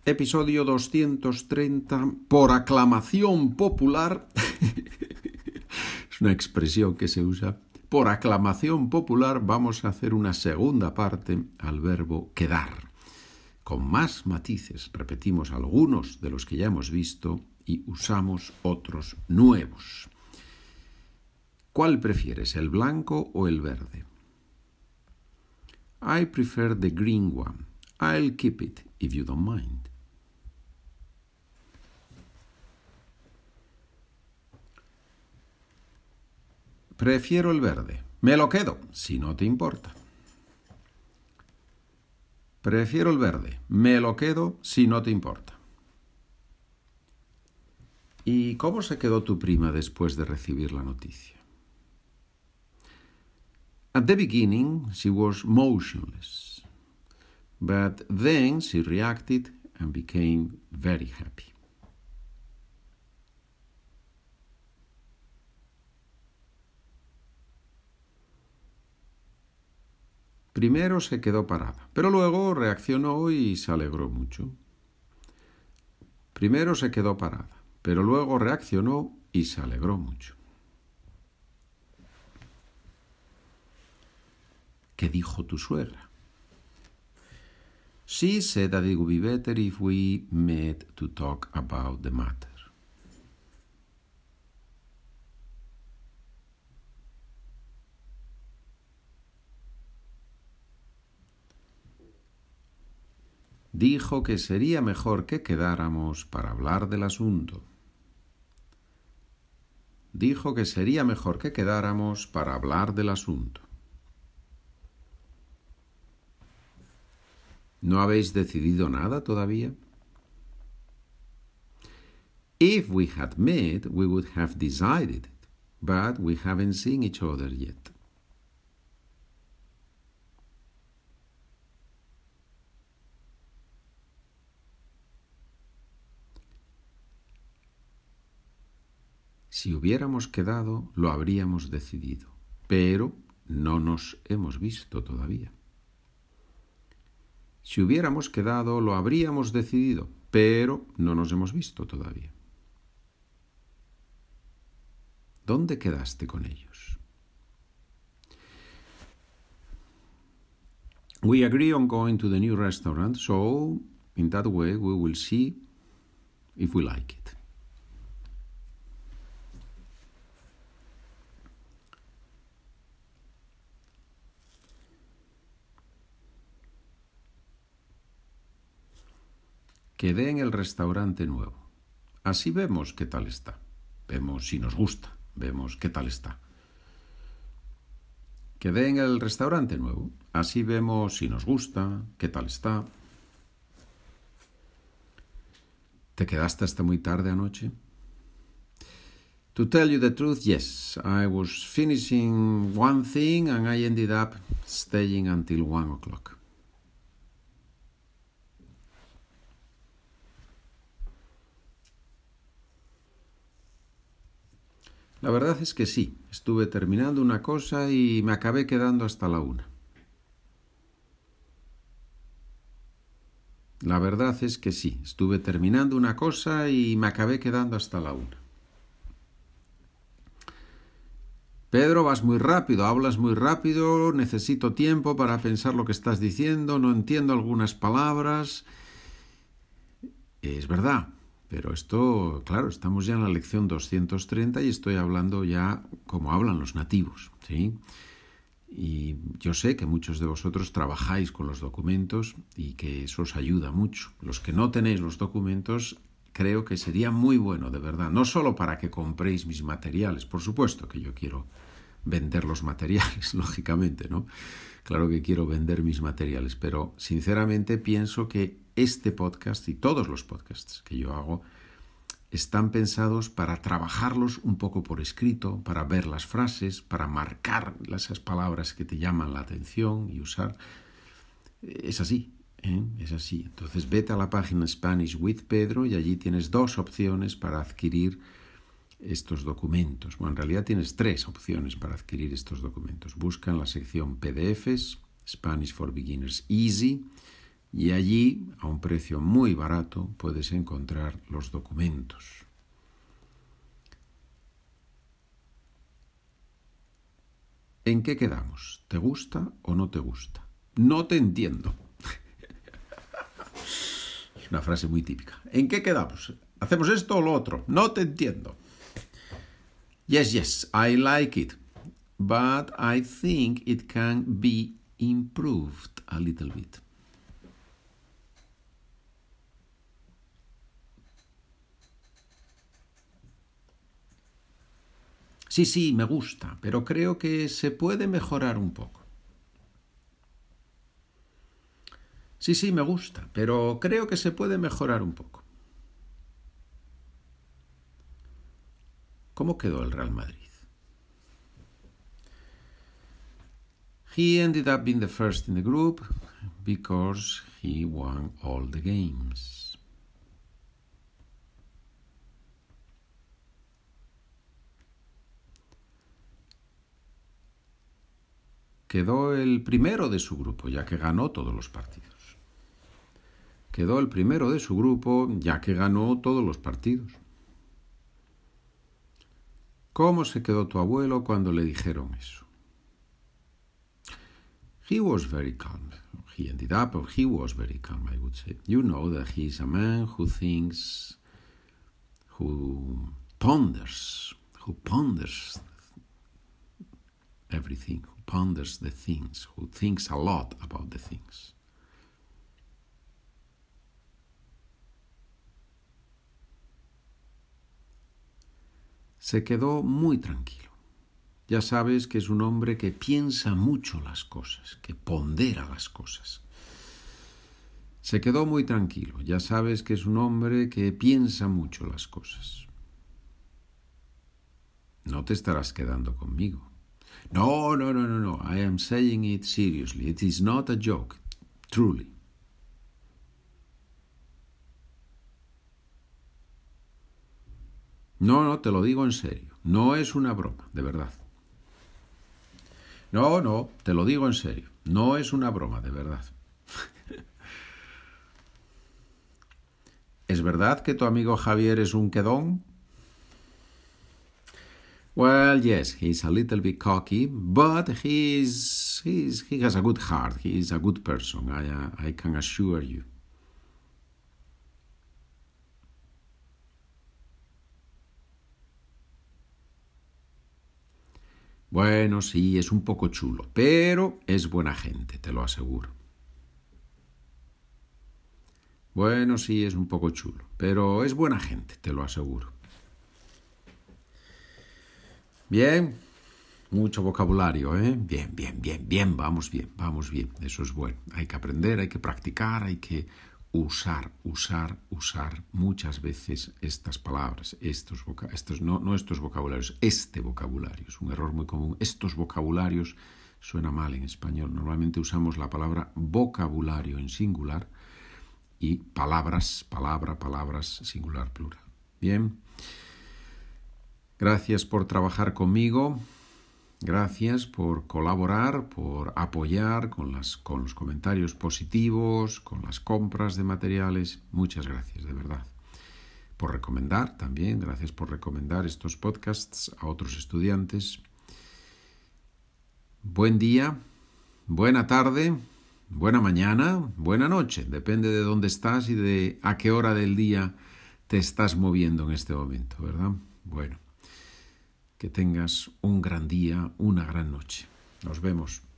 Episodio 230, por aclamación popular. Es una expresión que se usa. Por aclamación popular vamos a hacer una segunda parte al verbo quedar. Con más matices, repetimos algunos de los que ya hemos visto y usamos otros nuevos. ¿Cuál prefieres, el blanco o el verde? I prefer the green one. I'll keep it if you don't mind. Prefiero el verde. Me lo quedo, si no te importa. Prefiero el verde. Me lo quedo, si no te importa. ¿Y cómo se quedó tu prima después de recibir la noticia? At the beginning, she was motionless. But then she reacted and became very happy. Primero se quedó parada, pero luego reaccionó y se alegró mucho. Primero se quedó parada, pero luego reaccionó y se alegró mucho. ¿Qué dijo tu suegra? She said that it would be better if we met to talk about the matter. Dijo que sería mejor que quedáramos para hablar del asunto. Dijo que sería mejor que quedáramos para hablar del asunto. ¿No habéis decidido nada todavía? If we had met, we would have decided it, but we haven't seen each other yet. Si hubiéramos quedado, lo habríamos decidido, pero no nos hemos visto todavía. Si hubiéramos quedado, lo habríamos decidido, pero no nos hemos visto todavía. ¿Dónde quedaste con ellos? We agree on going to the new restaurant, so in that way we will see if we like it. Quedé en el restaurante nuevo. Así vemos qué tal está. Vemos si nos gusta. Vemos qué tal está. Quedé en el restaurante nuevo. Así vemos si nos gusta, qué tal está. ¿Te quedaste hasta muy tarde anoche? To tell you the truth, yes. I was finishing one thing and I ended up staying until 1 o'clock. La verdad es que sí, estuve terminando una cosa y me acabé quedando hasta la 1. La verdad es que sí, estuve terminando una cosa y me acabé quedando hasta la 1. Pedro, vas muy rápido, hablas muy rápido, necesito tiempo para pensar lo que estás diciendo, no entiendo algunas palabras. Es verdad. Pero esto, claro, estamos ya en la lección 230 y estoy hablando ya como hablan los nativos, ¿sí? Y yo sé que muchos de vosotros trabajáis con los documentos y que eso os ayuda mucho. Los que no tenéis los documentos, creo que sería muy bueno, de verdad. No solo para que compréis mis materiales, por supuesto que yo quiero vender los materiales, lógicamente, ¿no? Claro que quiero vender mis materiales, pero sinceramente pienso que este podcast y todos los podcasts que yo hago están pensados para trabajarlos un poco por escrito, para ver las frases, para marcar esas palabras que te llaman la atención y usar. Es así, ¿eh? Es así. Entonces vete a la página Spanish with Pedro y allí tienes 2 opciones para adquirir estos documentos. Bueno, en realidad tienes 3 opciones para adquirir estos documentos. Busca en la sección PDFs, Spanish for Beginners Easy, Y allí, a un precio muy barato, puedes encontrar los documentos. ¿En qué quedamos? ¿Te gusta o no te gusta? No te entiendo. Es una frase muy típica. ¿En qué quedamos? ¿Hacemos esto o lo otro? No te entiendo. Yes, I like it. But I think it can be improved a little bit. Sí, me gusta, pero creo que se puede mejorar un poco. Sí, me gusta, pero creo que se puede mejorar un poco. ¿Cómo quedó el Real Madrid? He ended up being the first in the group because he won all the games. Quedó el primero de su grupo, ya que ganó todos los partidos. Quedó el primero de su grupo, ya que ganó todos los partidos. ¿Cómo se quedó tu abuelo cuando le dijeron eso? He was very calm. He ended up, or he was very calm, I would say. You know that he is a man who thinks, who ponders everything, who ponders the things, who thinks a lot about the things. Se quedó muy tranquilo. Ya sabes que es un hombre que piensa mucho las cosas, que pondera las cosas. Se quedó muy tranquilo. Ya sabes que es un hombre que piensa mucho las cosas. No te estarás quedando conmigo. No. I am saying it seriously. It is not a joke. Truly. No, te lo digo en serio. No es una broma, de verdad. No, te lo digo en serio. No es una broma, de verdad. ¿Es verdad que tu amigo Javier es un quedón? Well, yes, he's a little bit cocky, but he has a good heart. He is a good person, I can assure you. Bueno, sí, es un poco chulo, pero es buena gente, te lo aseguro. Bueno, sí, es un poco chulo, pero es buena gente, te lo aseguro. Bien, mucho vocabulario, ¿eh? Bien, vamos bien, eso es bueno. Hay que aprender, hay que practicar, hay que usar muchas veces estas palabras, estos vocabularios, este vocabulario, es un error muy común. Estos vocabularios suena mal en español. Normalmente usamos la palabra vocabulario en singular y palabras, singular, plural. Bien. Gracias por trabajar conmigo. Gracias por colaborar, por apoyar con los comentarios positivos, con las compras de materiales. Muchas gracias, de verdad. Por recomendar también, gracias por recomendar estos podcasts a otros estudiantes. Buen día, buena tarde, buena mañana, buena noche. Depende de dónde estás y de a qué hora del día te estás moviendo en este momento, ¿verdad? Bueno. Que tengas un gran día, una gran noche. Nos vemos.